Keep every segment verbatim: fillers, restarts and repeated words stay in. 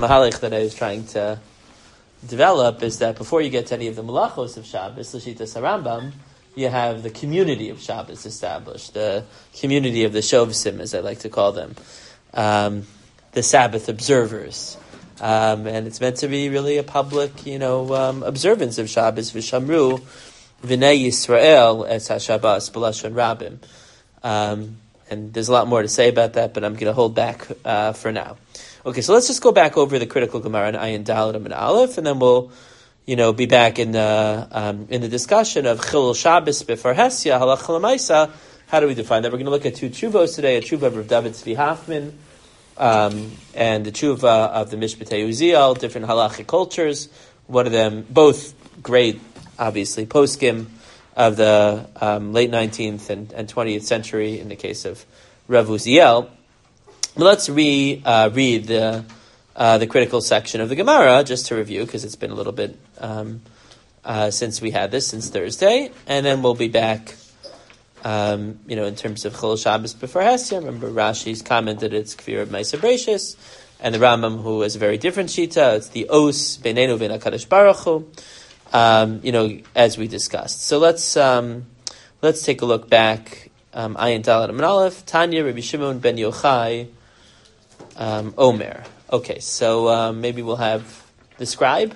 Mahalik that I was trying to develop is that before you get to any of the Malachos of Shabbos, L'Shitas HaRambam, you have the community of Shabbos established, the community of the Shovsim, as I like to call them, um, the Sabbath observers. Um, and it's meant to be really a public, you know, um, observance of Shabbos. V'shamru v'nei Yisrael es HaShabbos b'lashon rabim. Um, and there's a lot more to say about that, but I'm going to hold back uh, for now. Okay, so let's just go back over the critical Gemara in Ayin Dalet and Aleph, and then we'll, you know, be back in the um, in the discussion of Chilul Shabbos b'far Hesya Halach L'Maisa. How do we define that? We're going to look at two tshuvos today: a tshuva of Rav David Tzvi Hoffman, um, and the tshuva of the Mishpatei Uziel, different halachic cultures. One of them, both great, obviously, poskim of the um, late nineteenth and, and twentieth century. In the case of Rav Uziel. Let's re, uh, read the uh, the critical section of the Gemara, just to review, because it's been a little bit um, uh, since we had this, since Thursday, and then we'll be back, um, you know, in terms of Chilul Shabbos b'far Hesya. Remember, Rashi's commented it's Kfir of Ma'aser Bereishis, and the Rambam, who has a very different shita, it's the Os Beinenu Vein HaKadosh Baruch Hu, um, you know, as we discussed. So let's um, let's take a look back. Um, Ayin Dalet Amud Aleph, Tanya Rabbi Shimon ben Yochai, Um, Omer. Okay, so um, maybe we'll have the scribe.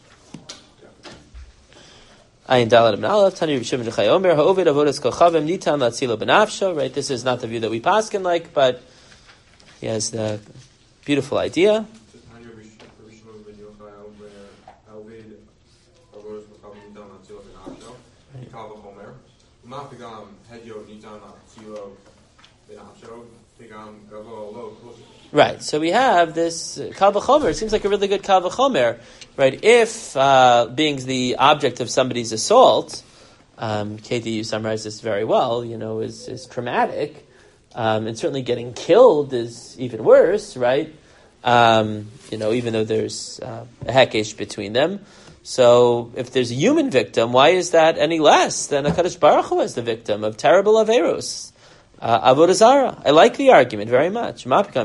Ayin Dalet Amud Aleph, Tanya Rabbi Shimon ben Yochai Omer, Ha'ovid avodas kol chavim nitan latzilo benafsho. Right, this is not the view that we paskin like, but he has the beautiful idea. Tanya Rabbi Shimon ben Yochai Omer, Ha'ovid avodas kol chavim nitan latzilo benafsho. Kal v'chomer. U'ma pigam hedyo nitan latzilo benafsho. Pigam gavo lo kosher. Right, so we have this Kal V'chomer. It seems like a really good Kal V'chomer, right? If uh, being the object of somebody's assault, um, Katie, you summarized this very well, you know, is, is traumatic, um, and certainly getting killed is even worse, right? Um, you know, even though there's uh, a hekesh between them. So if there's a human victim, why is that any less than a Kadosh Baruch Hu as the victim of terrible averos? Uh, Avodah Zarah. I like the argument very much. So the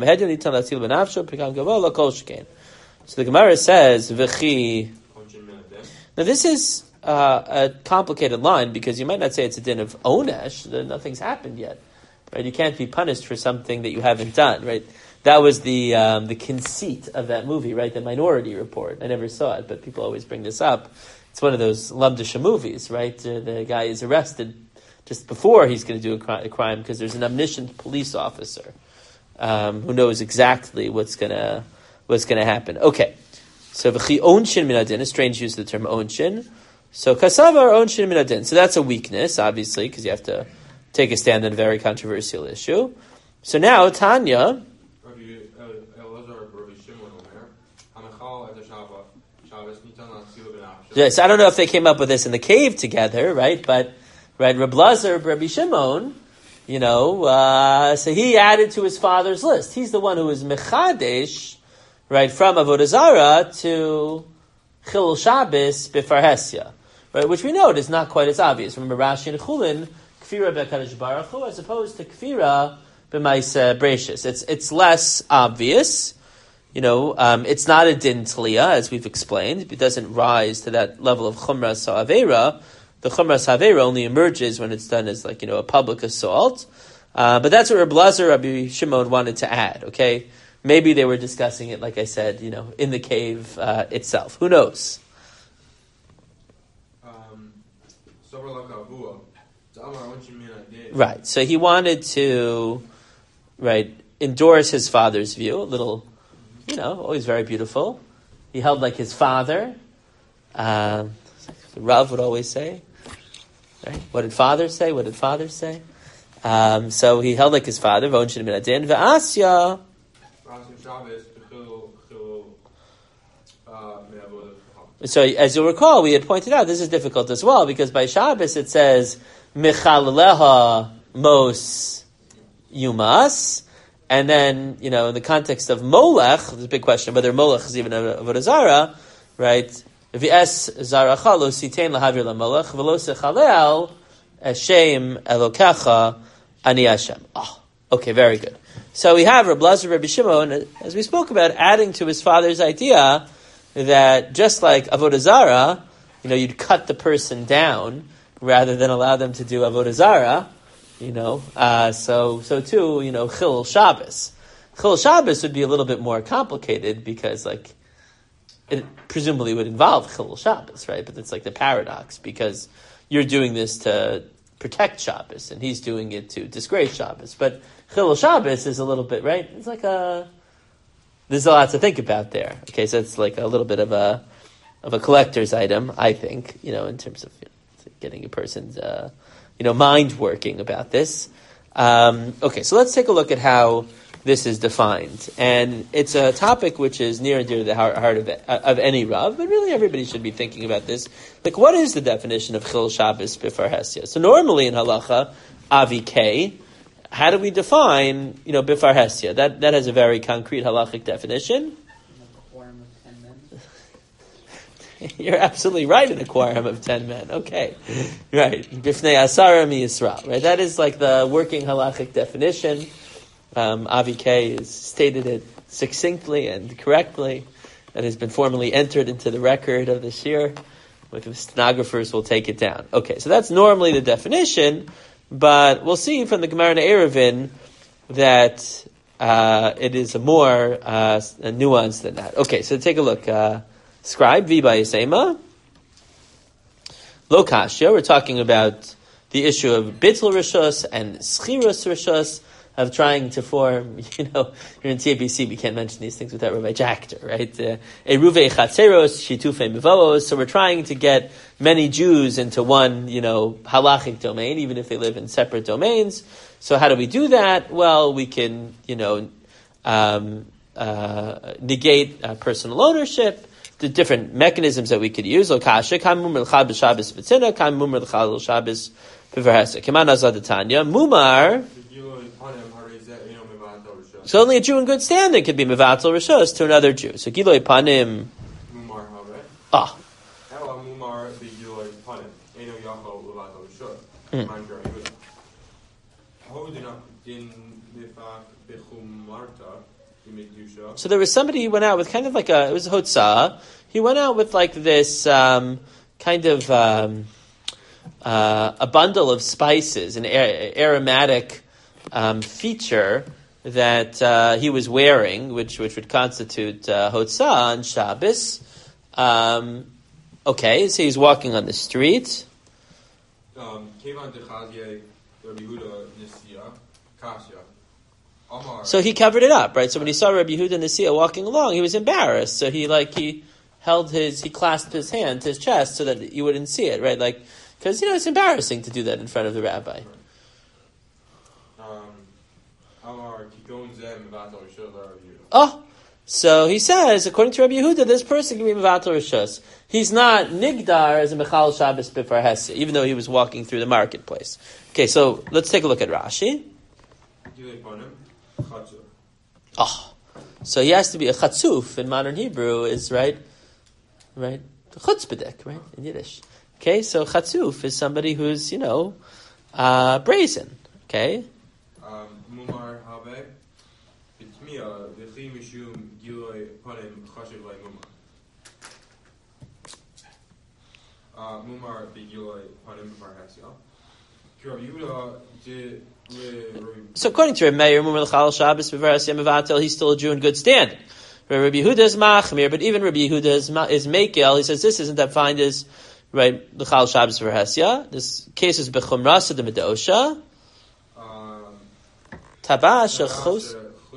Gemara says, V'chi. Now this is uh, a complicated line because you might not say it's a din of onesh, that nothing's happened yet. Right? You can't be punished for something that you haven't done, right? That was the um, the conceit of that movie, right? The Minority Report. I never saw it, but people always bring this up. It's one of those Lamdisha movies, right? Uh, the guy is arrested just before he's going to do a, cri- a crime, because there's an omniscient police officer um, who knows exactly what's going to what's going to happen. Okay, so v'chi onshin min hadin, a strange use of the term onshin. So kasavar onshin min hadin. So that's a weakness, obviously, because you have to take a stand on a very controversial issue. So now Tanya. Yes, I don't know if they came up with this in the cave together, right? But right, Reb Lazar, Rabbi Shimon, you know, uh, so he added to his father's list. He's the one who was mechadesh, right, from Avodah Zarah to Chilul Shabbos b'far Hesya, right, which we know is not quite as obvious. Remember Rashi and Chulin, Kfira b'Kadosh Baruch Hu, as opposed to Kfira b'Ma'aser Bereishis. It's it's less obvious. You know, um, it's not a din tliya, as we've explained. It doesn't rise to that level of chumras ha'avera. The chumras ha'avera only emerges when it's done as, like, you know, a public assault. Uh, but that's what Reb Lazar, Rabbi Shimon wanted to add, okay? Maybe they were discussing it, like I said, you know, in the cave uh, itself. Who knows? Um, right, so he wanted to, right, endorse his father's view, a little, you know, always very beautiful. He held like his father. Uh, the Rav would always say, right? What did father say? What did father say? Um, so he held like his father. V'onshin min hadin v'asya. So as you'll recall, we had pointed out this is difficult as well because by Shabbos it says Michaleleha Mos Yumas. And then, you know, in the context of Molech, there's a big question whether Molech is even a Avodah Zarah, right? V'es zaracha lo sitein lahavir laMolech v'lo sechalel Hashem elokecha ani Hashem. Oh, okay, very good. So we have Rabbi Lazar, Rabbi Shimon, as we spoke about, adding to his father's idea that just like Avodah Zarah, you know, you'd cut the person down rather than allow them to do Avodah Zarah, you know. Uh, so, so too, you know, Chil Shabbos. Chil Shabbos would be a little bit more complicated because, like, it presumably would involve Chil Shabbos, right? But it's like the paradox because you're doing this to protect Shabbos and he's doing it to disgrace Shabbos. But Chil Shabbos is a little bit, right? It's like a, there's a lot to think about there. Okay, so it's like a little bit of a, of a collector's item, I think, you know, in terms of you know, getting a person's, uh, you know, mind working about this. Um, okay, so let's take a look at how this is defined. And it's a topic which is near and dear to the heart, heart of, of any Rav, but really everybody should be thinking about this. Like, what is the definition of Chil Shabbos Bifar Hesya? So normally in Halacha, Avi K, how do we define, you know, Bifar Hesya? That, that has a very concrete halachic definition. You're absolutely right, in a quorum of ten men. Okay. Right. Bifnei Asara Mi Yisrael. Right. That is like the working halachic definition. Um, Avi K has stated it succinctly and correctly. That has been formally entered into the record of this year. With the stenographers will take it down. Okay. So that's normally the definition, but we'll see from the Gemara in Eruvin that uh, it is a more uh, a nuance than that. Okay. So take a look. Uh, Scribe, Viba Yisema. Lo Kashya, we're talking about the issue of Bittul Rishos and Schirus Rishos, of trying to form, you know, you're in T A B C, we can't mention these things without Rabbi Jackter, right? Eruve Chatzeros, Shitufe Mivoos, so we're trying to get many Jews into one, you know, halachic domain, even if they live in separate domains. So how do we do that? Well, we can, you know, um, uh, negate uh, personal ownership. The different mechanisms that we could use. Lokasha, Kamumar L'chad B'Shabbos B'Tzina, Kamumar L'chad L'Shabbos B'Verhesa. Keman Azad Tanya. Mumar. So only a Jew in good standing could be Mevatel Rishos to another Jew. So Giloi Panim. Mumar Habe. Ah. Ela Mumar B'Giloi Panim. Eno Yachol Levatel Rishos. Manjar Yehuda. Hodina Din Nifak B'Chumarta. So there was somebody who went out with kind of like a, it was a hotzah. He went out with like this um, kind of um, uh, a bundle of spices, an ar- aromatic um, feature that uh, he was wearing, which which would constitute uh, hotzah on Shabbos. Um, okay, so he's walking on the street. Um, So he covered it up, right? So when he saw Rabbi Yehuda Nasiya walking along, he was embarrassed. So he like he held his, he clasped his hand to his chest so that you wouldn't see it, right? Like, because you know it's embarrassing to do that in front of the rabbi. Oh, so he says, according to Rabbi Yehuda, this person can be mevatel rishos. He's not nigdar as a mechal Shabbos b'far hesed, even though he was walking through the marketplace. Okay, so let's take a look at Rashi. Oh, so he has to be a chatzuf in modern Hebrew is right, right? Chutzpedek, right, in Yiddish. Okay, so chatzuf is somebody who's, you know, uh, brazen. Okay. Mumar habe bitmia v'chi mishum giloi panim chashiv lei mumar. Mumar b'giloi panim b'far hesya. Rabbi Yehuda did. So according to Rabbi Meir, Mumar L'chal Shabbos B'Veras Yem Mevatel, he's still a Jew in good standing. Rabbi Yehuda is Machmir, but even Rabbi Yehuda is, is Mekel. He says this isn't defined as right L'chal Shabbos B'Veras. This case is B'Chumras the Medosha. Tabash Achos.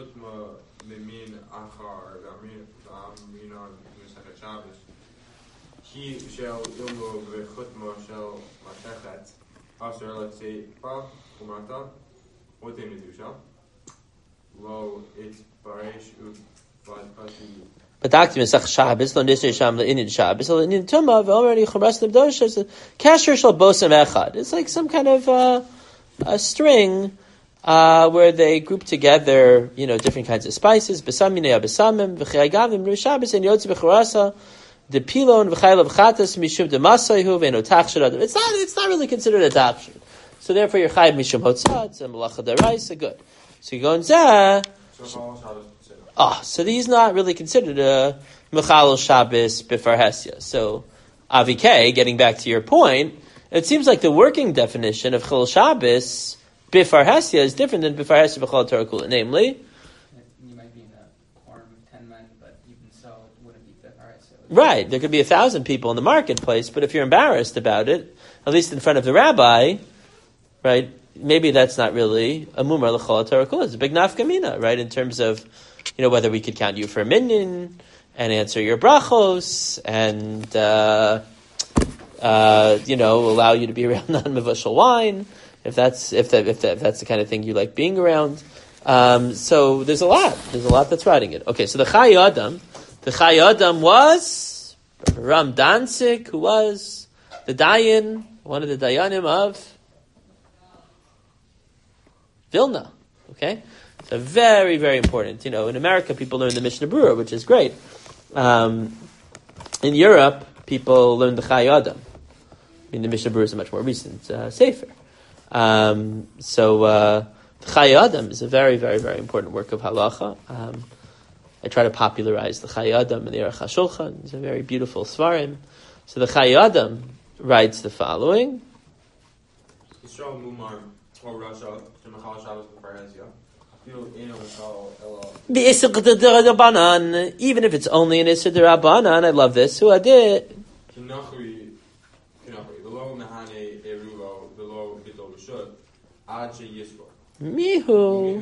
He shall ilmo v'chutma shall matechet. Asher let's say pa kumata. What they do, shall? Lo, it's baresh u badpati. But Doctor Mesach Shabbos, lo nisay sham le'inin Shabbos, lo le'inin tumah, v'already chumras l'bdosha, kasher shal bosam echad. It's like some kind of uh, a string uh, where they group together, you know, different kinds of spices. Besamine abesamim, v'chayagavim, ru Shabbos, and yotzi b'churasa, de pilon, v'chayla v'chatas, mishum de masayhu, v'eno tachshir. It's not, it's not really considered a tachshir. So therefore, you're chayiv mishum hotzah, it's a malacha deraisa, good. So you go and zeh. So Chalal Shabbos B'tzina. Oh, so he's not really considered a Mechalel Shabbos B'far Hesya. So, Avi K, getting back to your point, it seems like the working definition of Chalal Shabbos B'far Hesya is different than B'far Hesya B'chol Torah Kula. Namely, you might be in a quorum of ten men, but even so, it wouldn't be B'far Hesya. right, there could be a thousand people in the marketplace, but if you're embarrassed about it, at least in front of the rabbi, right, maybe that's not really a Mumar L'chol Torah Kula. It's a big nafkamina, right, in terms of, you know, whether we could count you for a minyan and answer your brachos and, uh, uh, you know, allow you to be around non-mevushal wine, if that's if that, if that if that's the kind of thing you like being around. Um, so there's a lot. There's a lot that's writing it. Okay, so the Chai Adam, the Chai Adam was Ram Danzig, who was the Dayan, one of the Dayanim of Vilna. Okay, so very, very important. You know, in America, people learn the Mishnah Berurah, which is great. Um, in Europe, people learn the Chai Adam. I mean, the Mishnah Berurah is a much more recent uh, sefer. Um, so uh, the Chai Adam is a very, very, very important work of halacha. Um, I try to popularize the Chai Adam in the Aruch HaShulchan. It's a very beautiful svarim. So the Chai Adam writes the following. Yisrael Mumar or Russia to Mechalel Shabbos B'far Hesya. Even if it's only an Isser D'Rabbanan, I love this. Who I did. Mihu.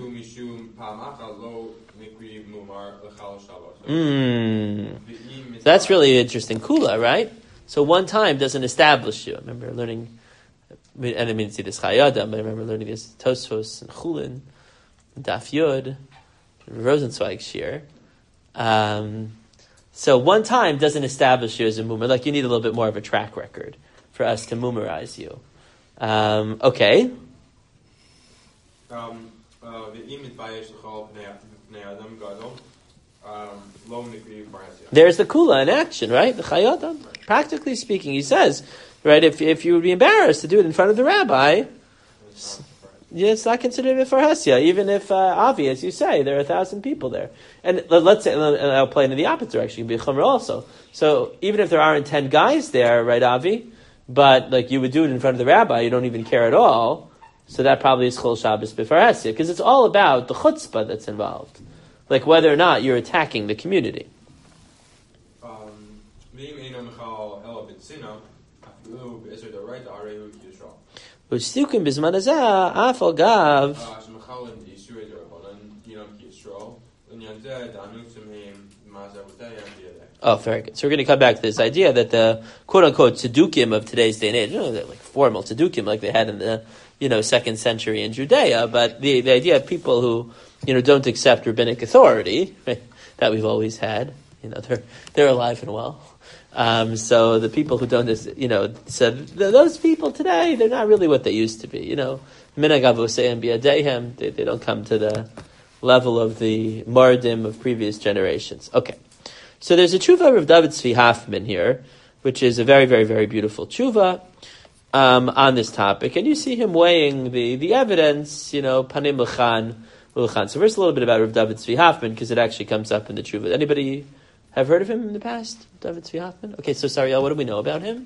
Mm. That's really interesting. Kula, right? So one time doesn't establish you. I remember learning, I didn't mean to see this Chai Adam, but I remember learning this Tosfos and Chulin, Daf Yud, Rosenzweig Shir. Um, so one time doesn't establish you as a mumar. Like you need a little bit more of a track record for us to mumarize you. Um, okay. Um, uh, There's the kula in action, right? The Chai Adam. Practically speaking, he says, right, if if you would be embarrassed to do it in front of the rabbi, yeah, it's not considered B'far Hesya, even if, uh, Avi, as you say, there are a thousand people there. And let's say, and I'll play in the opposite direction, be Chumrah also. So even if there aren't ten guys there, right, Avi, but like you would do it in front of the rabbi, you don't even care at all, so that probably is Chol Shabbos B'far Hesya, because it's all about the chutzpah that's involved. Like whether or not you're attacking the community. U'stukim b'zman hazeh afal gav. Oh, very good. So we're going to come back to this idea that the quote-unquote tzedukkim of today's day and age, you know, they're like formal tzedukkim like they had in the, you know, second century in Judea, but the, the idea of people who, you know, don't accept rabbinic authority, right, that we've always had, you know, they're, they're alive and well. Um, so the people who don't, you know, said those people today, they're not really what they used to be. You know, minhag avoseim biyadehem, they they don't come to the level of the mardim of previous generations. Okay, so there's a tshuva of David Tzvi Hoffman here, which is a very, very, very beautiful tshuva um, on this topic, and you see him weighing the the evidence. You know, panim l'chan u'l'chan. So first, a little bit about Rav David Tzvi Hoffman because it actually comes up in the tshuva. Anybody have heard of him in the past? David Tzvi Hoffman? Okay, so Sariel, what do we know about him?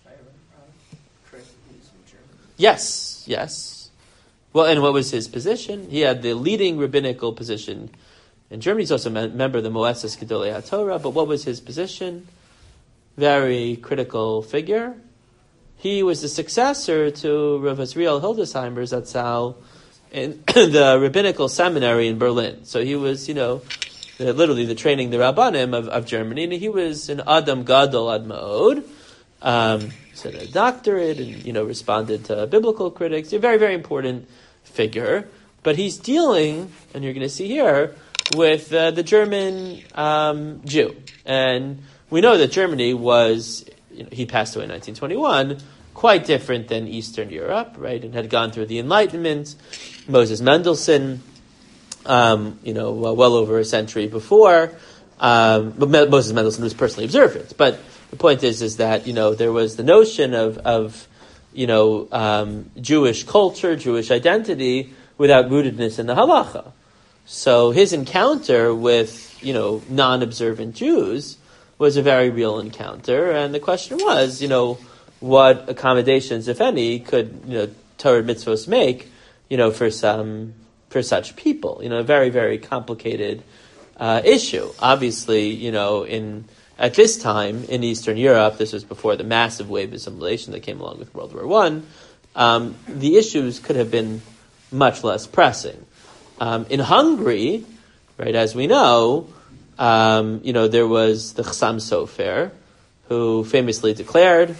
Yes, yes. Well, and what was his position? He had the leading rabbinical position in Germany. He's also a member of the Moeses Gedolei HaTorah, but what was his position? Very critical figure. He was the successor to Rav Azriel Hildesheimer Zatzal in the rabbinical seminary in Berlin. So he was, you know, The, literally the training the Rabbanim of, of Germany, and he was an Adam Gadol Ad Ma'od, um, said a doctorate, and you know responded to biblical critics. A very, very important figure, but he's dealing, and you're going to see here, with uh, the German um, Jew, and we know that Germany was, you know, he passed away in nineteen twenty-one, quite different than Eastern Europe, right, and had gone through the Enlightenment. Moses Mendelssohn. Um, you know, well, well over a century before, um, but Moses Mendelssohn was personally observant. But the point is, is that you know there was the notion of, of you know, um, Jewish culture, Jewish identity without rootedness in the halacha. So his encounter with, you know, non-observant Jews was a very real encounter, and the question was, you know, what accommodations, if any, could, you know, Torah mitzvos make, you know, for some, for such people, you know, a very, very complicated uh, issue. Obviously, you know, in at this time in Eastern Europe, this was before the massive wave of assimilation that came along with World War One. Um, the issues could have been much less pressing. Um, in Hungary, right, as we know, um, you know, there was the Chassam Sofer, who famously declared,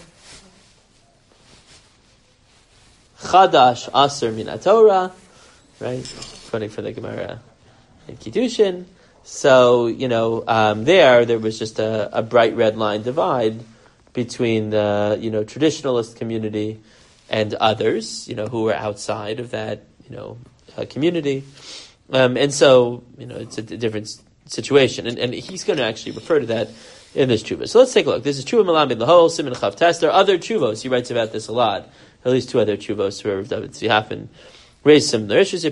Chadash Aser Min HaTorah, right, quoting from the Gemara in Kiddushin. So, you know, um, there, there was just a, a bright red line divide between the, you know, traditionalist community and others, you know, who were outside of that, you know, uh, community. Um, and so, you know, it's a, a different situation. And, and he's going to actually refer to that in this tshuva. So let's take a look. This is Tshuva Malam Lahol, Siman Chav Tes. There are other tshuvos. He writes about this a lot. At least two other tshuvos where David Tzvi raised similar issues.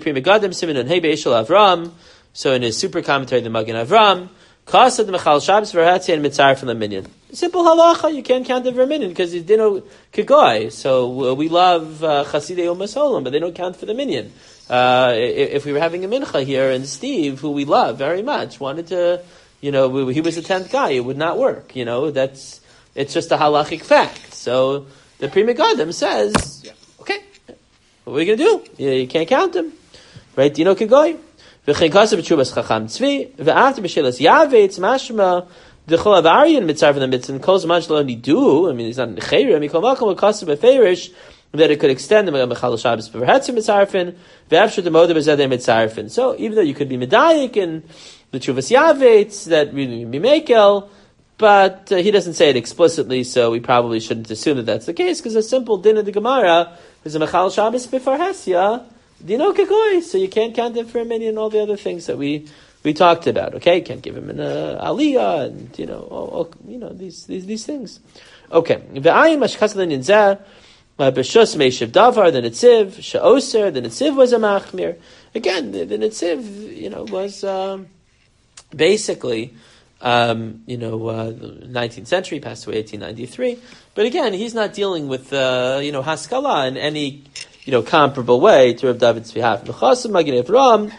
So in his super commentary, the Magen Avram, Kasad Mechal Shabbos V'Hatzi and Mitzar from the Minyan. Simple halacha, you can't count the Minyan because he's dino Kigoy. So uh, we love uh, Chasidei Umas Olam, but they don't count for the Minyan. Uh, if, if we were having a mincha here and Steve, who we love very much, wanted to, you know, we, he was the tenth guy, it would not work. You know, that's, it's just a halachic fact. So the Pri Megadim says, yeah, okay, what are we going to do? You, you can't count them. Right? Dino Kigoy. V'chein kasav b'tshuvas Chacham Tzvi, v'after b'shelas Yavetz mashma d'chol avarian mitzar from the mitzvah kol zman shelo nidu. I mean, he's not in the chayrim. Mikol makom kasav b'feirish that it could extend the mechal Shabbos b'verhetzim mitzarfin v'after the moda b'zedei mitzarfin. So even though you could be medayik in the tshuvas Yavetz that really be mekel, but uh, he doesn't say it explicitly, so we probably shouldn't assume that that's the case because a simple din of the Gemara is a mechal Shabbos b'farhesya. Dino Kekoi, so you can't count it for a minyan and all the other things that we, we talked about. Okay, you can't give him an uh, aliyah and you know, all, all, you know these these these things. Okay, v'ayim mashkasalin yinzeh b'shus meishiv davar the netziv sheoser the netziv was a machmir. Again, the, the netziv you know was um, basically um, you know uh, the nineteenth century, passed away eighteen ninety-three. But again, he's not dealing with uh, you know haskalah in any you know, comparable way to Rav David Tzvi Hafner. V'chasim Magen Avram,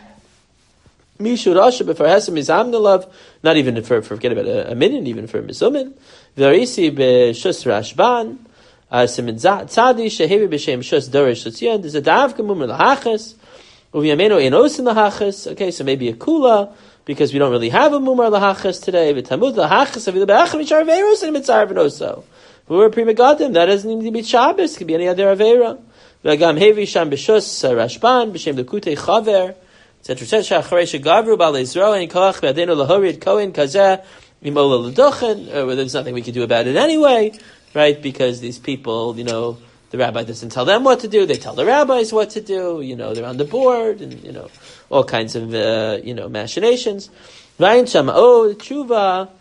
Mishu Rasha b'farhesim mizamnalav, not even for, for forget about a, a minyan, even for mizumin. V'arisi b'shus Rashban, Simin Tzadi, Shehevi b'shem shus Dorish Sotzion, there's a dav gemumr lahachas, Uv'yameno enos in lahachas, okay, so maybe a kula, because we don't really have a mumar lahachas today, v'tamud lahachas, avilu b'acham yishar veiros and mitzar v'noso. We were Pri Megadim, that doesn't need to be Shabbos, it could be any other avera. V'agam hevi sham b'shus Rashban b'shem lekutei chaver etc etc acharei shegavru b'alei Yisrael and koach b'adenu lahorid kohen kazeh imola l'dochen. Well, there's nothing we can do about it anyway, right? Because these people, you know, the rabbi doesn't tell them what to do; they tell the rabbis what to do. You know, they're on the board, and you know, all kinds of uh, you know machinations. Vayin sham o tshuva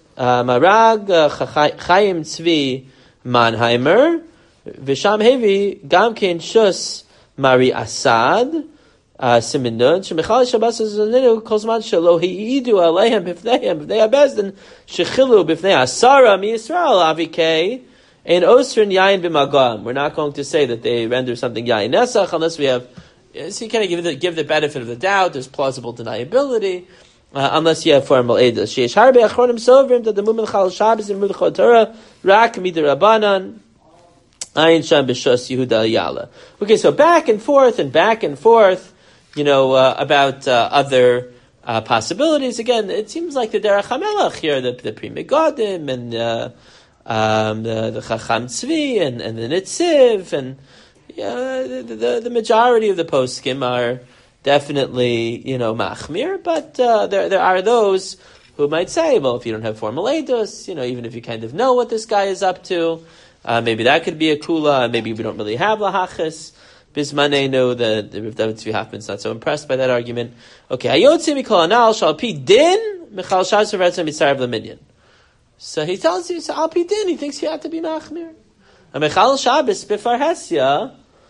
marag Chaim Tzvi Mannheimer. V'sham hevi gam kein shus Mari Asad Simin Nun shemechal Shabbos zolinu kol zman shelo heidu aleihem b'fneihem b'fnei habezdin shechilu b'fnei asara mi-Yisrael avikei ein osrin yayin b'magam. We're not going to say that they render something yayin nesach unless we have. So you kind of give the give the benefit of the doubt. There's plausible deniability. Uh, unless you have formal edus. Sheish harbe achronim sovrim that the mumel chal Shabbos and mumel Torah rak midrabanan. Ayin Sham B'Shus Yehuda Yala. Okay, so back and forth and back and forth, you know, uh, about uh, other uh, possibilities. Again, it seems like the Derech HaMelech here, the, the Pri Megadim and uh, um, the, the Chacham Tzvi and, and the Netziv, and yeah, the, the, the majority of the poskim are definitely, you know, machmir, but uh, there there are those who might say, well, if you don't have formal edus, you know, even if you kind of know what this guy is up to, Uh, maybe that could be a kula, and maybe we don't really have lahachas. Bismanenu, the the Rav David Tzvi Hafner's not so impressed by that argument. Okay, hayotzi mikol anal shal pi din michal shabbos v'retzim mitzarav l'minyan. So he tells you, so al pi din, he thinks you have to be machmir. A michal shabbos b'farhesya,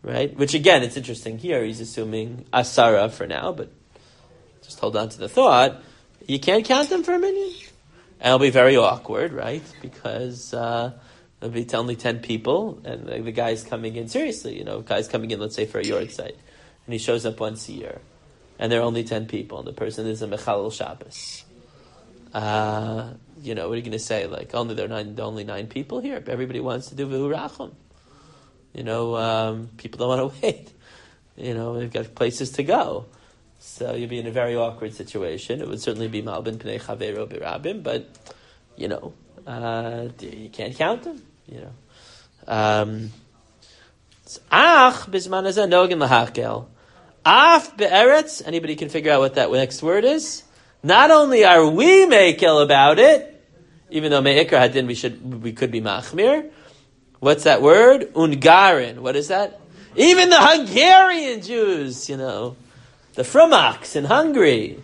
right? Which again, it's interesting here. He's assuming asara for now, but just hold on to the thought. You can't count them for a minyan. And it'll be very awkward, right? Because uh, it'll be only ten people, and the, the guy's coming in, seriously, you know, guy's coming in, let's say, for a yard site, and he shows up once a year, and there are only ten people, and the person is a Mechalel Shabbos. Uh, you know, what are you going to say? Like, only there are nine, only nine people here. Everybody wants to do V'hu Rachum. You know, um, people don't want to wait. You know, they've got places to go. So you'll be in a very awkward situation. It would certainly be Malbin Pnei Chaveiro B'Rabim, but, you know, uh, you can't count them, you know. Um, Ach Bizman Hazeh Nogin Lahakel. Af Be'eretz, anybody can figure out what that next word is? Not only are we Mekel about it, even though Me'ikar Hadin we should, we could be Machmir. What's that word? Ungarin. What is that? Even the Hungarian Jews, you know. The Frumaks in Hungary.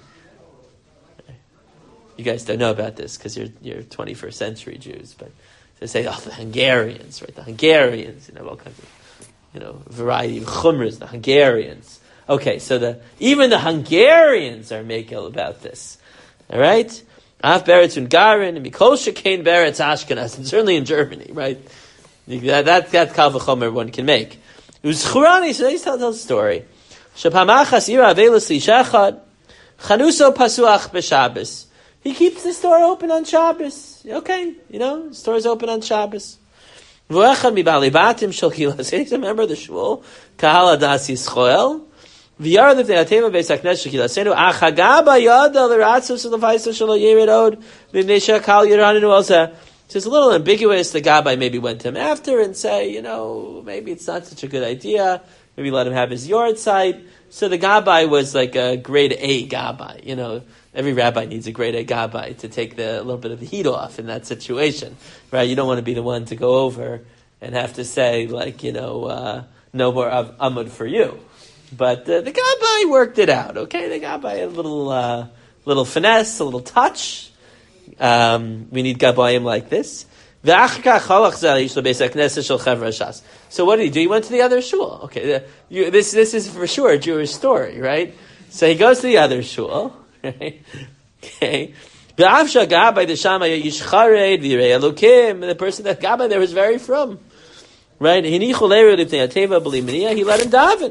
You guys don't know about this because you're you're twenty-first century Jews, but they say, oh, the Hungarians, right? The Hungarians, you know, all kinds of, you know, variety of chumras, the Hungarians. Okay, so the even the Hungarians are makel about this. All right? Af Beretz Ungarin and Mikol Shekain Beretz Ashkenaz, and certainly in Germany, right? That that that kal v'chomer one can make. It was Churani, so they tell the story. Shapamachas ira avelis lishachad chanuso pasuach b'Shabbos. He keeps the store open on Shabbos. Okay, you know, the store is open on Shabbos. V'echad mibali batim shel kilas. Remember the shul? Kahal adas Yisrael. V'yar lefnei ateva beis haknesh shel kilasenu. Achagaba yada l'ratzus l'vayso shelo yered od v'nei shekal yiraninu elzeh. So it's a little ambiguous. The Gabbai maybe went to him after and say, you know, maybe it's not such a good idea. Maybe let him have his yard site. So the Gabbai was like a grade A Gabbai. You know, every rabbi needs a grade A Gabbai to take the, a little bit of the heat off in that situation, right? You don't want to be the one to go over and have to say, like, you know, uh, no more av- Amud for you. But uh, the Gabbai worked it out, okay? The Gabbai had a little, uh, little finesse, a little touch. Um, we need Gabbayim like this. So what did he do? He went to the other shul. Okay, uh, you, this this is for sure a Jewish story, right? So he goes to the other shul, right? Okay. The person that Gabbai there was very from, right? He let him daven.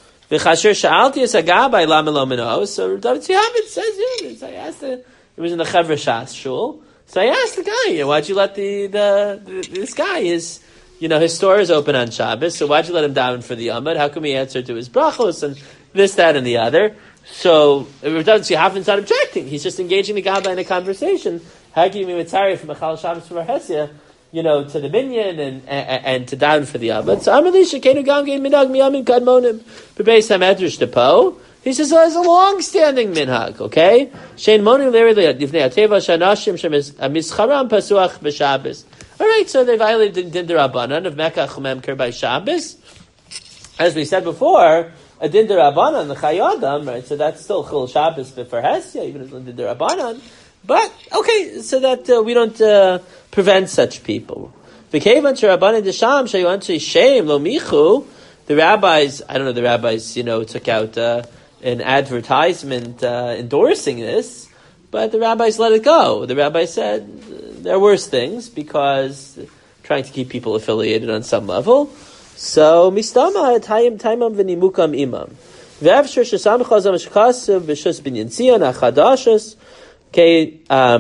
So David Tziyavit says, yeah, I asked the, it was in the Chevra Shas shul. So I asked the guy, why'd you let the, the, the this guy, his, you know, his store is open on Shabbos, so why'd you let him daven for the Amud? How come he answered to his brachos and this, that, and the other? So, Rav Tziyavit's not objecting. He's just engaging the Gabbai in a conversation. How can you be mitzari from Mechal Shabbos for Hesia, you know, to the minyan and, and, and to daven for the Amud? So, Amalisha, Kenu Gamgein Minag Miyamin Kadmonim, Bebeis HaMedrash Depo. He says, oh, it's a long-standing minhag, okay? Shein monim le'rei livnei ateva shanashim shemischaram pasuach b'Shabbos. All right, so they violated the din d'Rabbanan of Mekach Memker by Shabbos. As we said before, a din d'Rabbanan, the Chayadam, right? So that's still Chil Shabbos for Hesia, even if it's din d'Rabbanan. But, okay, so that uh, we don't uh, prevent such people. V'kevan she'Rabbanan d'Sham she'yuanchi shem lo michu. The rabbis, I don't know, the rabbis, you know, took out... Uh, an advertisement uh, endorsing this, but the rabbis let it go. The rabbi said uh, there are worse things because trying to keep people affiliated on some level. So mistama tayim taimam v'nimukam imam. V'evshir shesam chazam shkasev v'shus binyan tzion achadashus ke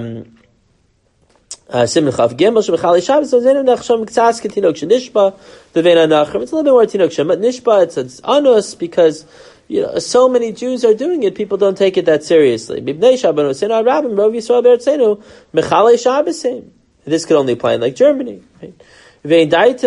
simin chav gimel shebechali Shabbos so zenu nachsham k'tzas k'tinok shenishba v'veina nachrim. It's a little bit more tinok shem nishba. It's it's anus because you know, so many Jews are doing it, people don't take it that seriously. This could only apply in like Germany. Right? They're not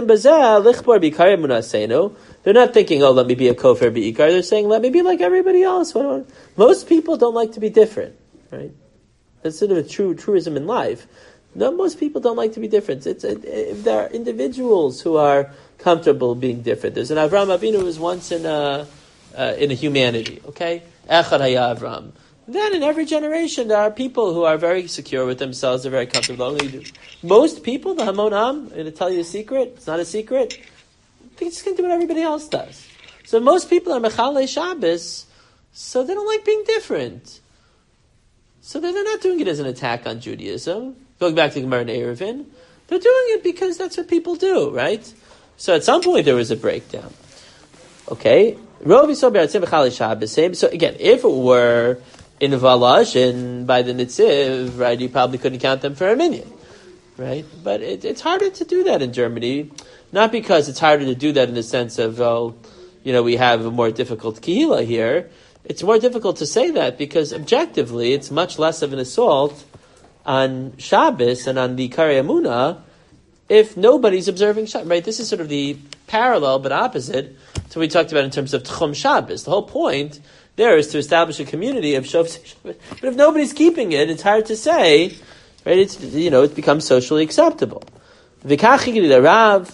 thinking, oh, let me be a kofar be'ikar. They're saying, let me be like everybody else. Most people don't like to be different. Right? That's sort of a true truism in life. No, most people don't like to be different. It's a, if there are individuals who are comfortable being different. There's an Avraham Avinu who was once in a Uh, in a humanity, okay? Echad Haya Avram. Then in every generation there are people who are very secure with themselves, they're very comfortable. Most people, the Hamon Am, I'm going to tell you a secret, it's not a secret, they just can do what everybody else does. So most people are Mechalei Shabbos, so they don't like being different. So they're not doing it as an attack on Judaism. Going back to Gemara and Eruvin, they're doing it because that's what people do, right? So at some point there was a breakdown. Okay? So again, if it were in Valashon by the Nitziv, right, you probably couldn't count them for a minyan, right? But it, it's harder to do that in Germany, not because it's harder to do that in the sense of, oh, you know, we have a more difficult kehila here. It's more difficult to say that because objectively it's much less of an assault on Shabbos and on the Karei Emunah if nobody's observing Shabbos, right? This is sort of the parallel but opposite to what we talked about in terms of Tchum Shabbos. The whole point there is to establish a community of Shabbos. But if nobody's keeping it, it's hard to say, right? It's, you know, it becomes socially acceptable. V'kach Rav,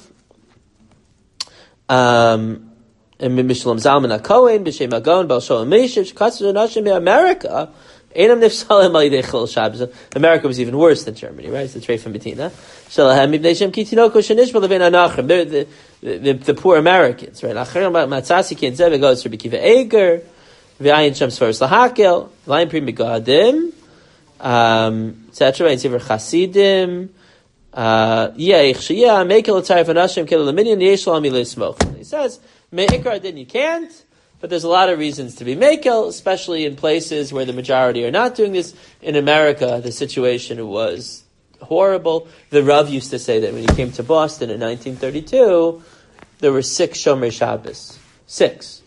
um, and Mishlom Zalman HaKohen, B'Shem Agon, Baal Sholem Meshiv, Shkatzur Nashim in America, Einam Nifsalim Al Yidei Shabbos. America was even worse than Germany, right? It's the Trei from Bettina. Shalahem Ibnei Shem Kitinoko Shenishma Levin Anachrim. They're the, the, the poor Americans, right? Achirim Matzasi Kin Zev goes for Bekiva Eger, V'ayin Shem Sfaris Lahakel, V'ayin Pri Megadim, um, et cetera. V'ayin Sever Chasidim, uh, Yeich Shiyah, Mekel Atzarif Anashim, Kel Laminian, Yesh Lam Yilei Smoch. He says, Me'ikar Din you can't, but there's a lot of reasons to be Mekel, especially in places where the majority are not doing this. In America, the situation was horrible. The Rav used to say that when he came to Boston in nineteen thirty-two, there were six Shomer Shabbos. Six.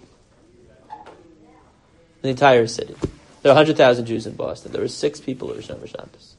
The entire city. There are one hundred thousand Jews in Boston. There were six people who were Shomer Shabbos.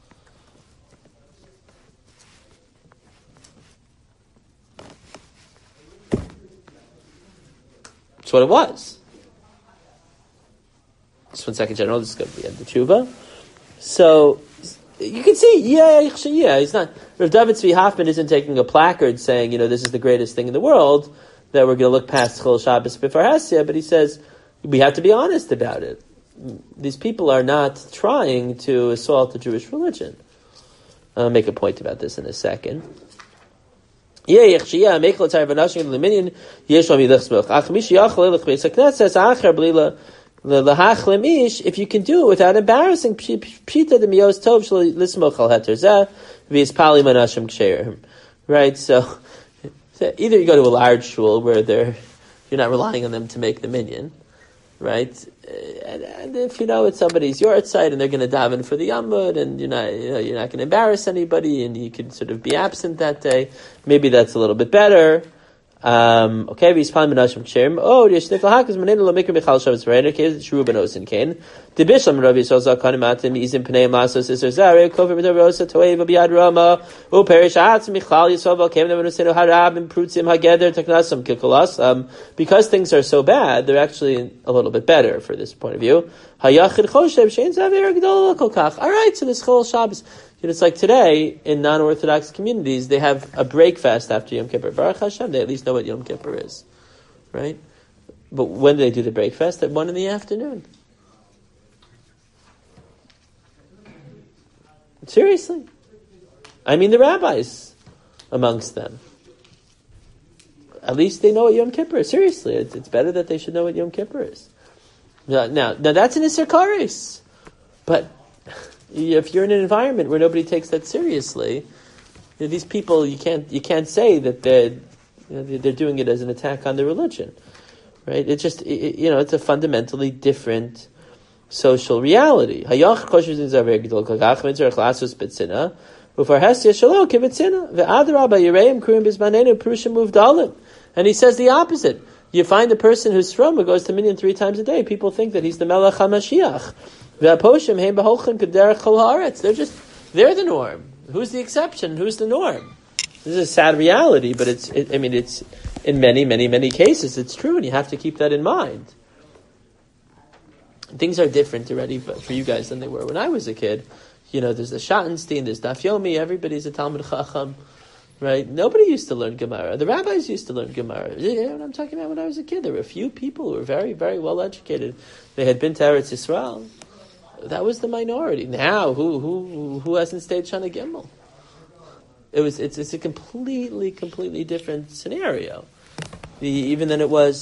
That's what it was. Just one second, General. This is going to be at the tshuva. So you can see, yeah, yeah, he's not. Rav David Tzvi Hoffman isn't taking a placard saying, you know, this is the greatest thing in the world, that we're going to look past Chol Shabbos before Hesya, but he says we have to be honest about it. These people are not trying to assault the Jewish religion. I'll make a point about this in a second. If you can do it without embarrassing, right? So, either you go to a large shul where they're you're not relying on them to make the minyan, right? And, and if you know it's somebody's yard site and they're going to daven for the Yamud, and you're not, you know, you're not going to embarrass anybody, and you can sort of be absent that day, maybe that's a little bit better. Um, okay, we spam menashim ksherim. Oh, the shnif lahak is menina lo mikra michal shabbos v'reiner. Okay, it's true benosin kain. The bishlam Rabbi Yisrael Zakanim atim izim pnei masos iser zare kover b'der rosa toeva b'yad rama u perish atz michal Yisrael v'alkem nevenusenu harab and prutzim hageder taknasam kikolas. Um, because things are so bad, they're actually a little bit better for this point of view. Hayachid choshev shein zaver gedol kolkach. All right, so this whole Shabbos. You know, it's like today, in non-Orthodox communities, they have a break fast after Yom Kippur. Baruch Hashem, they at least know what Yom Kippur is. Right? But when do they do the break fast? At one in the afternoon. Seriously. I mean the rabbis amongst them. At least they know what Yom Kippur is. Seriously, it's, it's better that they should know what Yom Kippur is. Now, now, now that's an Isser Kares. But if you're in an environment where nobody takes that seriously, you know, these people, you can't you can't say that they're you know, they're doing it as an attack on the religion, right? It's just it, you know it's a fundamentally different social reality. And he says the opposite. You find a person who's from who goes to minyan three times a day. People think that he's the Melech HaMashiach. They're just, they're the norm. Who's the exception? Who's the norm? This is a sad reality, but it's, it, I mean, it's, in many, many, many cases, it's true, and you have to keep that in mind. Things are different already for you guys than they were when I was a kid. You know, there's the Schottenstein, there's Daf Yomi, everybody's a Talmud Chacham, right? Nobody used to learn Gemara. The rabbis used to learn Gemara. You know what I'm talking about when I was a kid? There were a few people who were very, very well educated. They had been to Eretz Yisrael. That was the minority. Now, who who who hasn't stayed Shana Gimel? It was it's it's a completely completely different scenario, the, even than it was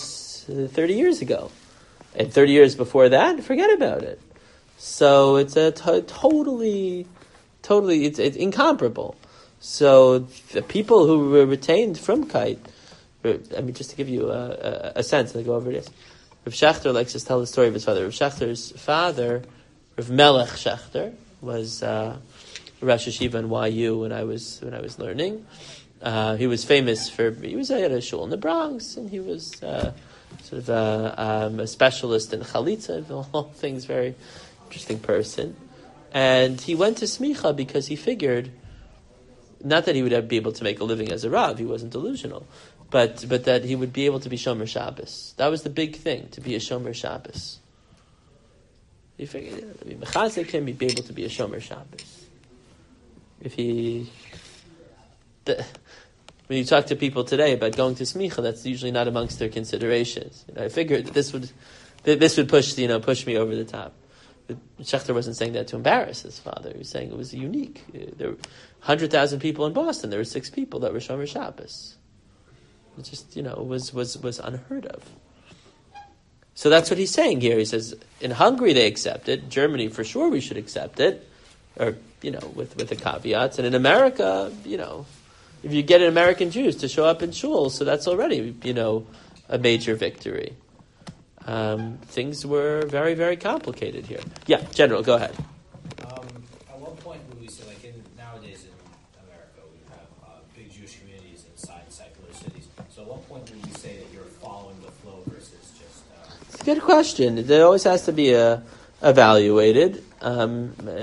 uh, thirty years ago. And thirty years before that, forget about it. So it's a t- totally, totally, it's, it's incomparable. So the people who were retained from Kite, I mean, just to give you a, a, a sense, and I go over this. Rav Schachter likes to tell the story of his father. Rav Schachter's father, Rav Melech Schachter, was uh, Rosh Yeshiva in Y U when I was when I was learning. Uh, he was famous for he was at a shul in the Bronx, and he was uh, sort of a, um, a specialist in chalitza and all things. Very interesting person. And he went to Smicha because he figured, not that he would ever be able to make a living as a Rav, he wasn't delusional, but but that he would be able to be Shomer Shabbos. That was the big thing, to be a Shomer Shabbos. He figured, you know, to be mechazik him, he'd be able to be a Shomer Shabbos. If he... The, when you talk to people today about going to Smicha, that's usually not amongst their considerations. You know, I figured that this would this would push you know push me over the top. But Schachter wasn't saying that to embarrass his father. He was saying it was unique. There were one hundred thousand people in Boston. There were six people that were Shomer Shabbos. It just, you know, was, was, was unheard of. So that's what he's saying here. He says, in Hungary they accept it. Germany, for sure, we should accept it. Or, you know, with, with the caveats. And in America, you know, if you get American Jews to show up in shul, so that's already, you know, a major victory. Um, things were very, very complicated here. Yeah, General, go ahead. Um, at what point would we say, like in nowadays in America, we have uh, big Jewish communities inside secular cities. So at what point would we say that you're following the flow versus just... Uh... It's a good question. It always has to be uh, evaluated. Um, uh,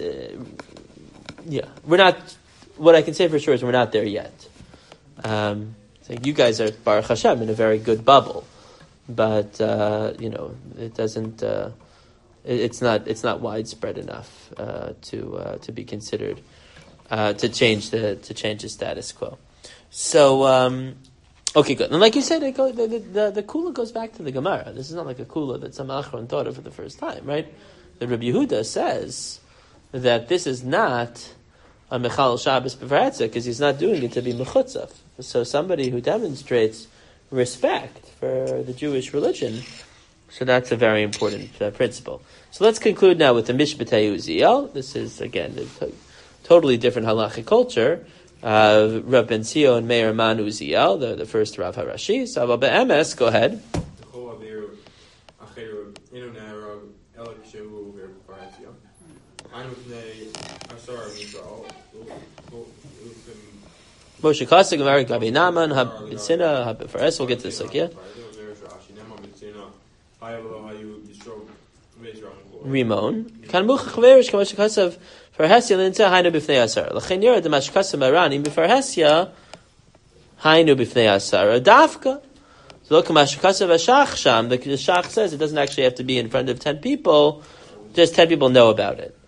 yeah, we're not... What I can say for sure is we're not there yet. Um, so you guys are, Baruch Hashem, in a very good bubble. But uh, you know, it doesn't. Uh, it, it's not. It's not widespread enough uh, to uh, to be considered uh, to change the to change the status quo. So um, okay, good. And like you said, it go, the, the the the kula goes back to the Gemara. This is not like a kula that some achron thought of for the first time, right? The Rabbi Yehuda says that this is not a mechal Shabbos b'varetza because he's not doing it to be mechutzaf. So somebody who demonstrates respect for the Jewish religion, so that's a very important uh, principle. So let's conclude now with the Mishpatei Uziel. This is, again, a t- totally different halachic culture. Uh, Rav Ben Sio and Meir Man Uziel, the, the first Rav Harashi. So Abba Be'emes, go ahead. Moshe Kasek, Gemara, Gabi Naaman, Habitzina, Habifares. We'll get to this, like, yeah. Rimon. Kan much chaverish Moshe Kasek for Hesia Linta Hainu Bifnei Asar. Lachen Yera the Mashkasa Marani before Hesia Hainu Bifnei Asar. Dafka. So look at Mashkasa Vashach Sham. The Shach says it doesn't actually have to be in front of ten people. Just ten people know about it.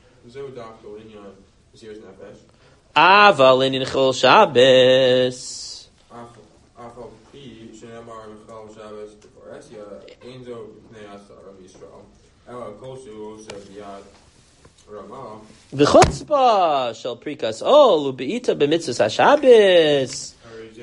Aval in Chol Shabbos. The chutzpah shall prikas all ubeita b'mitzvahs haShabbos.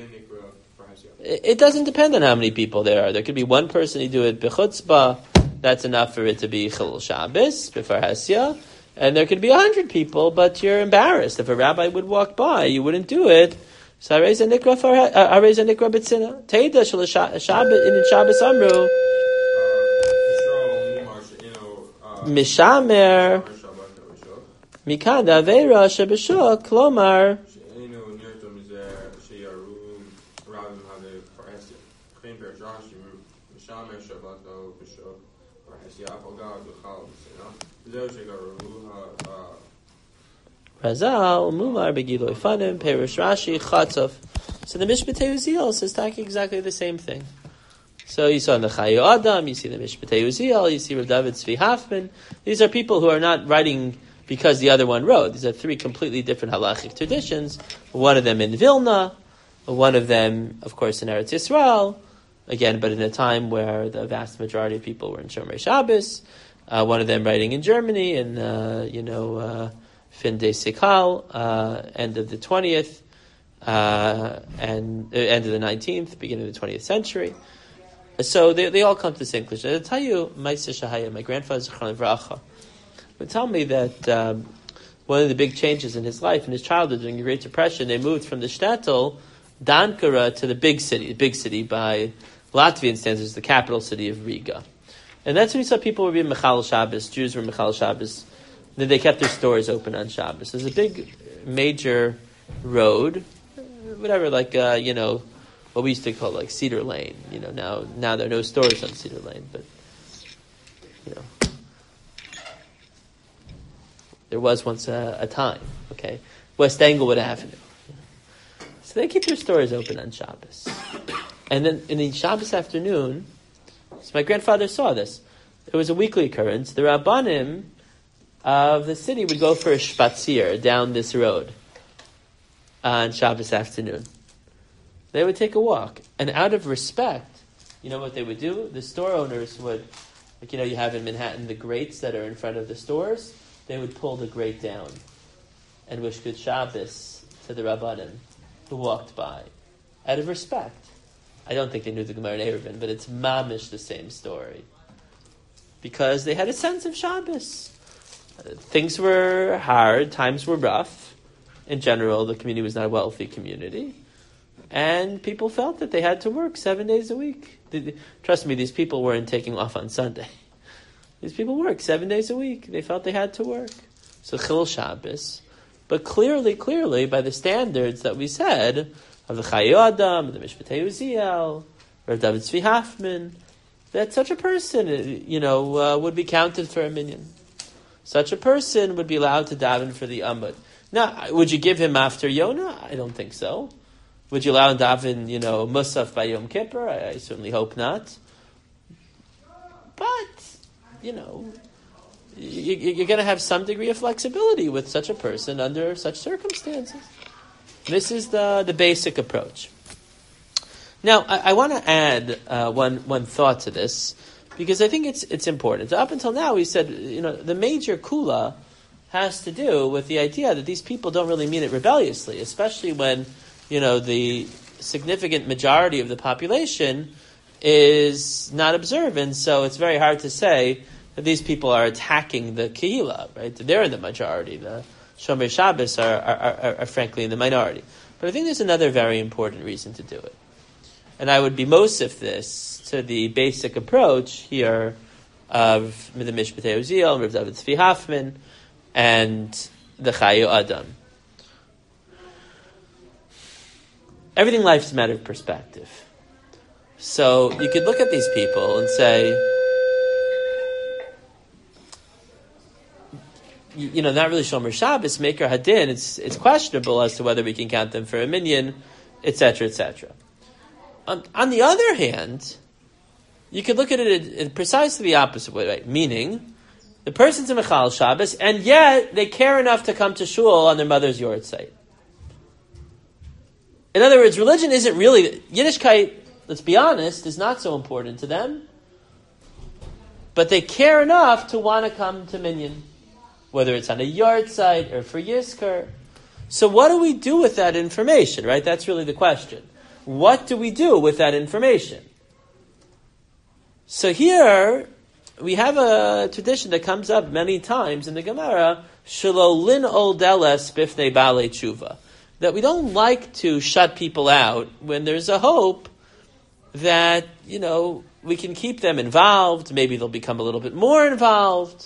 It doesn't depend on how many people there are. There could be one person who do it b'chutzpah. That's enough for it to be Chol Shabbos b'far Hesya. And there could be a hundred people, but you're embarrassed. If a rabbi would walk by, you wouldn't do it. So I raise a nikra for I raise a nikra b'tzina. Teida shel Shabbos in Shabbos amru. Mishamer Mikada Veira Shebeshuk Klomar. Razal, Mumar, Begiloi Fanim, Perish Rashi, Chatzov. So the Mishpatei Uziel says exactly the same thing. So you saw in the Chayu Adam, you see the Mishpatei Uziel, you see Rav David Tzvi Hoffman. These are people who are not writing because the other one wrote. These are three completely different halachic traditions. One of them in Vilna, one of them, of course, in Eretz Yisrael. Again, but in a time where the vast majority of people were in Shomer Shabbos. Uh, one of them writing in Germany, in, uh, you know, uh, Fin de Sikal, uh, end of the twentieth, uh, and uh, end of the nineteenth, beginning of the twentieth century. so they they all come to this conclusion. I'll tell you, my Shahaya, my grandfather Zichron Livracha, would tell me that um, one of the big changes in his life, in his childhood during the Great Depression, they moved from the shtetl, Dankara, to the big city, the big city by Latvian standards, the capital city of Riga. And that's when he saw people were being Mechal Shabbos, Jews were Mechal Shabbos, then they kept their stores open on Shabbos. There's a big, major road, whatever, like, uh, you know, what we used to call like Cedar Lane. You know, now now there are no stores on Cedar Lane, but, you know, there was once a, a time, okay? West Englewood Avenue. So they keep their stores open on Shabbos. And then in the Shabbos afternoon, so my grandfather saw this. It was a weekly occurrence. The Rabbanim of the city would go for a spazier down this road on Shabbos afternoon. They would take a walk. And out of respect, you know what they would do? The store owners would, like, you know, you have in Manhattan the grates that are in front of the stores. They would pull the grate down and wish good Shabbos to the Rabbanim who walked by. Out of respect. I don't think they knew the Gemara in Eruvin, but it's mamish the same story. Because they had a sense of Shabbos. Things were hard, times were rough. In general, the community was not a wealthy community. And people felt that they had to work seven days a week. Trust me, these people weren't taking off on Sunday. These people work seven days a week. They felt they had to work. So Chil Shabbos. But clearly, clearly, by the standards that we said, of the Chayei Adam, the Mishpatei Uziel, Rav David Tzvi Hoffman, that such a person, you know, uh, would be counted for a minyan. Such a person would be allowed to daven for the Amud. Now, would you give him after Yonah? I don't think so. Would you allow him to daven, you know, Musaf by Yom Kippur? I, I certainly hope not. But, you know, you, you're going to have some degree of flexibility with such a person under such circumstances. This is the, the basic approach. Now, I, I want to add uh, one one thought to this, because I think it's it's important. Up until now, we said, you know, the major kula has to do with the idea that these people don't really mean it rebelliously, especially when, you know, the significant majority of the population is not observant. So it's very hard to say that these people are attacking the kehila, right? They're in the majority. The Shomer Shabbos are, are, are, are frankly in the minority. But I think there's another very important reason to do it. And I would be mosif this to the basic approach here of the Mishpatei Uziel, Rav David Tzvi Hoffman, and the Chayei Adam. Everything in life is a matter of perspective. So you could look at these people and say, you, you know, not really Shomer Shabbos, Maker Hadin, it's it's questionable as to whether we can count them for a minyan, et cetera, et cetera. On, on the other hand, you could look at it in, in precisely the opposite way, right? Meaning, the person's a Mechal Shabbos, and yet they care enough to come to shul on their mother's yard site. In other words, religion isn't really, Yiddishkeit, let's be honest, is not so important to them. But they care enough to want to come to minyan, whether it's on a yard site or for Yizkor. So what do we do with that information, right? That's really the question. What do we do with that information? So here, we have a tradition that comes up many times in the Gemara, Shelo lin ol deles bifnei balei tshuva, that we don't like to shut people out when there's a hope that, you know, we can keep them involved. Maybe they'll become a little bit more involved.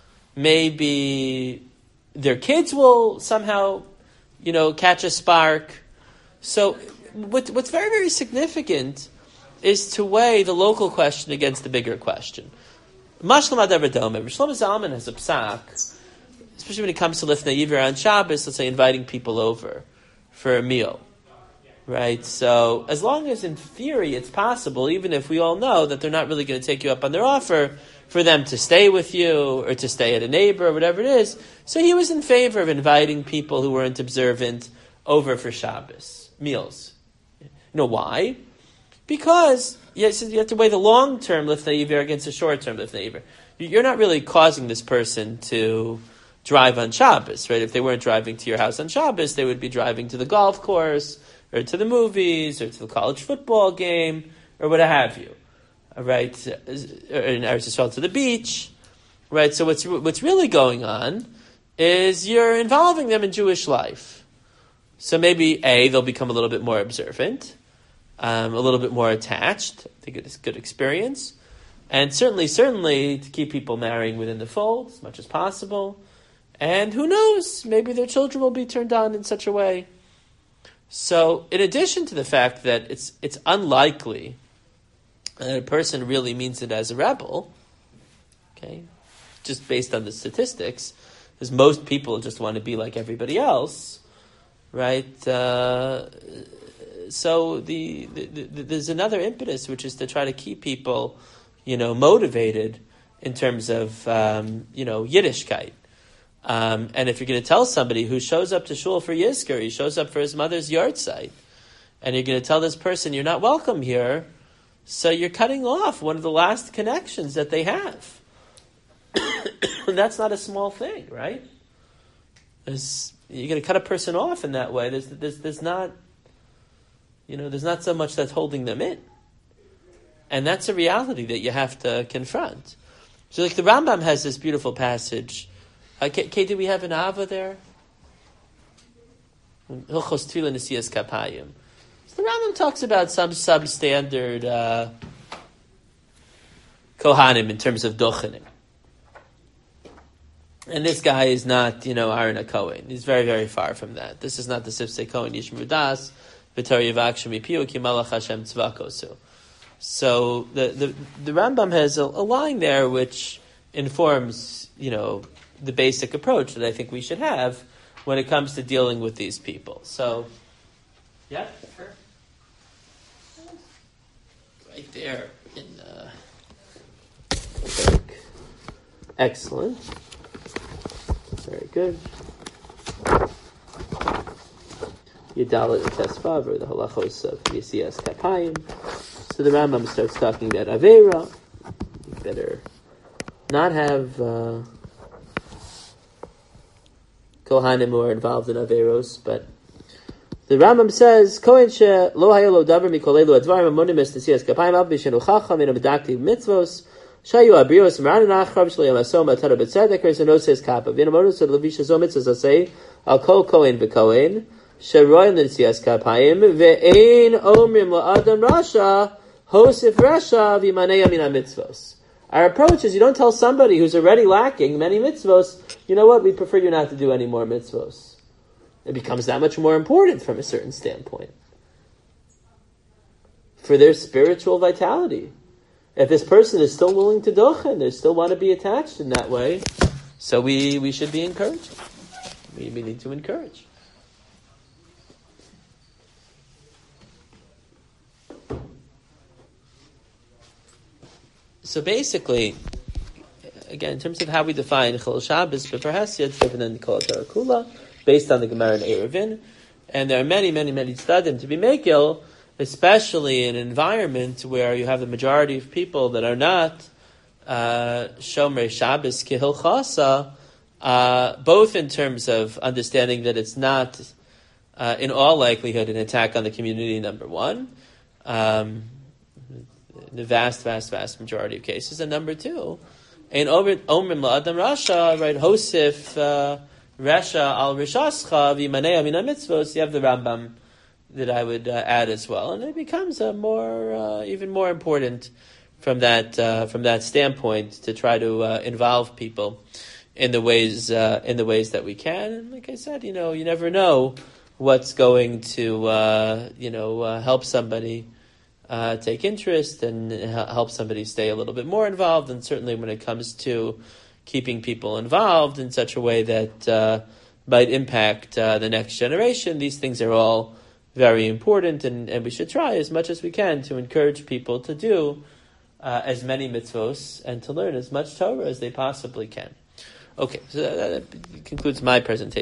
Maybe their kids will somehow, you know, catch a spark. So what, what's very, very significant is to weigh the local question against the bigger question. Mashlam Adav Radome, Shlomo Zalman has a psak, especially when it comes to Lifnei Iver on Shabbos, let's say inviting people over for a meal. Right? So, as long as in theory it's possible, even if we all know that they're not really going to take you up on their offer, for them to stay with you, or to stay at a neighbor, or whatever it is. So he was in favor of inviting people who weren't observant over for Shabbos meals. You know why? Because yes, you have to weigh the long-term Lifnei Iver against the short-term Lifnei Iver. You're not really causing this person to drive on Shabbos, right? If they weren't driving to your house on Shabbos, they would be driving to the golf course, or to the movies, or to the college football game, or what have you. right, in Eretz Yisrael to the beach, right? So what's what's really going on is you're involving them in Jewish life. So maybe A, they'll become a little bit more observant, um, a little bit more attached. I think it's a good experience. And certainly, certainly to keep people marrying within the fold as much as possible. And who knows, maybe their children will be turned on in such a way. So in addition to the fact that it's it's unlikely that a person really means it as a rebel, okay, just based on the statistics, because most people just want to be like everybody else, right? Uh, so the, the, the there's another impetus, which is to try to keep people, you know, motivated in terms of um, you know Yiddishkeit. Um, and if you're going to tell somebody who shows up to shul for Yizkor, he shows up for his mother's yard site, and you're going to tell this person you're not welcome here, so you're cutting off one of the last connections that they have. And that's not a small thing, right? There's, you're going to cut a person off in that way. There's, there's, there's not, you know, there's not so much that's holding them in. And that's a reality that you have to confront. So like the Rambam has this beautiful passage. Uh, Kay, Kay, do we have an Ava there? Hilchos Tefillah Nesiyas Kapayim. So the Rambam talks about some substandard uh, Kohanim in terms of Dochanim. And this guy is not, you know, Aaron HaKohen. He's very, very far from that. This is not the Sifsei Kohen Yishmru Das, V'tor Yivak Shemi Piu, Ki Malach Hashem Tzvakosu. So the, the, the Rambam has a, a line there which informs, you know, the basic approach that I think we should have when it comes to dealing with these people. So, yeah? Sure. Right there. In, uh, excellent. Very good. Yedalit Tesvav, or the halachos of Yisiyas Kapayim. So the Rambam starts talking about Aveira. You better not have uh, Kohanim who are involved in Aveiros, but the Rambam says, Kohen she lo hayelo davar mikolelu advarim amonim es Yisiyas Kapayim av bishenu chacham inu medaktiv mitzvos shayu abrios maranin achrav shlo yamasom atara betzedek or zenoses kappa v'inamonos od levisha zo mitzvos asay al kol Kohen v'Kohen sheroyim l'Yisiyas Kapayim ve'ein omrim la'adam rasha hosif rasha v'yimanei min mitzvos. Our approach is you don't tell somebody who's already lacking many mitzvos, you know what, we prefer you not to do any more mitzvos. It becomes that much more important from a certain standpoint. For their spiritual vitality. If this person is still willing to dochen, they still want to be attached in that way, so we, we should be encouraging. We, we need to encourage. So basically, again, in terms of how we define Chol Shabbos, B'Parhasya, it's different than Kol Torah Kula, based on the Gemara and Eruvin. And there are many, many, many tzadim to be mekil, especially in an environment where you have the majority of people that are not uh, Shomer Shabbos Kihilchasa, uh, both in terms of understanding that it's not, uh, in all likelihood, an attack on the community, number one. Um, the vast, vast, vast majority of cases. And number two, in Omrim La'adam Rasha, right, Hosif, uh, Rasha al Rishascha, V'yimanei Min HaMitzvos, you have the Rambam that I would uh, add as well. And it becomes a more, uh, even more important from that, uh, from that standpoint to try to uh, involve people in the ways, uh, in the ways that we can. And like I said, you know, you never know what's going to, uh, you know, uh, help somebody Uh, take interest and help somebody stay a little bit more involved, and certainly when it comes to keeping people involved in such a way that uh, might impact uh, the next generation, these things are all very important, and, and we should try as much as we can to encourage people to do uh, as many mitzvos and to learn as much Torah as they possibly can. Okay, so that, that concludes my presentation.